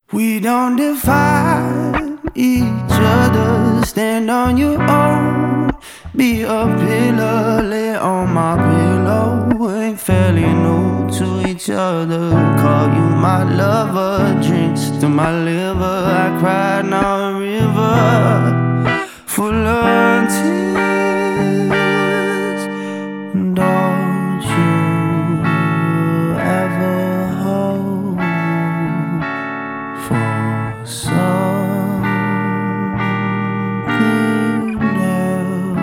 We don't define each other. Stand on your own. Be a pillar, lay on my pillow. Ain't fairly new to each other. Call you my lover. Drinks to my liver. I cried now a river full of tears. Don't you ever hope for something else?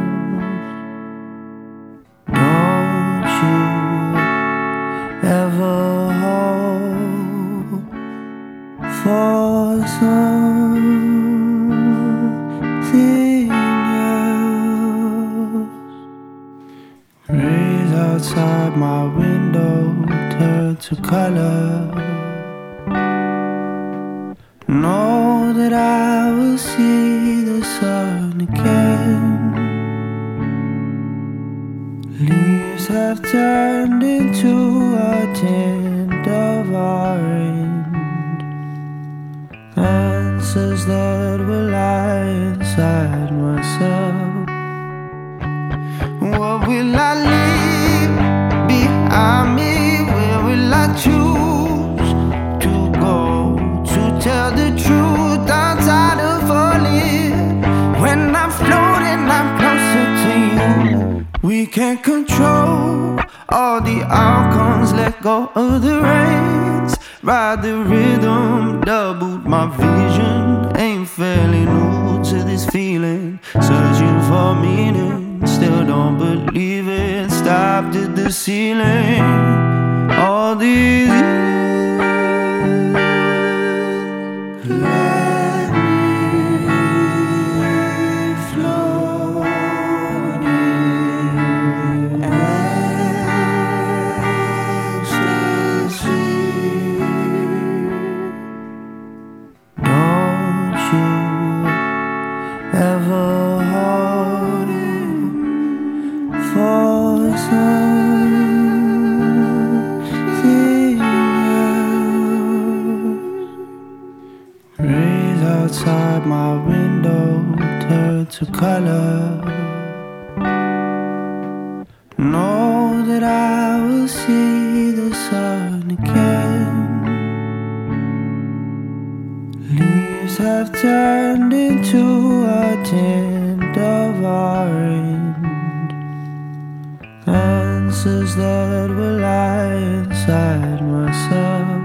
Don't you ever hope for something else? Rays outside my window turn to color. Know that I will see the sun again. Leaves have turned into a tint of orange. Answers that will lie inside myself. What will I leave behind me? Where will I choose to go to tell the truth? I'm tired of falling. When I'm floating, I'm closer to you. We can't control all the outcomes. Let go of the reins. Ride the rhythm, doubled my vision. Ain't fairly new to this feeling. Searching for meaning, still don't believe it. Stopped at the ceiling. All these years, let me float in ecstasy. Don't you ever hold for something else? Rays outside my window turn to color. Know that I will see the sun again. Leaves have turned into a tint of orange. Answers that will lie inside myself.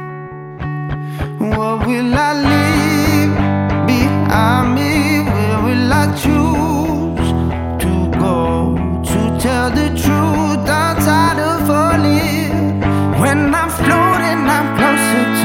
What will I leave behind me? Where will I choose to go to tell the truth? I'm tired of falling. When I'm floating, I'm closer to